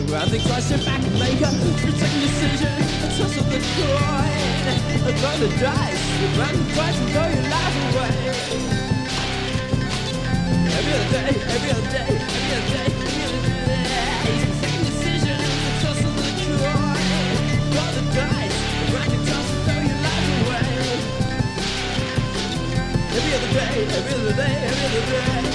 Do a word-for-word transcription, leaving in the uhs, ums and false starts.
Round the cross your back and make a second decision. Toss of the coin, throw the dice, round the dice and throw your life away. Every other day, every other day, every other day, every other day. Second decision, toss of the coin, throw the dice, round the toss and throw your life away. Every other day, every other day, every other day.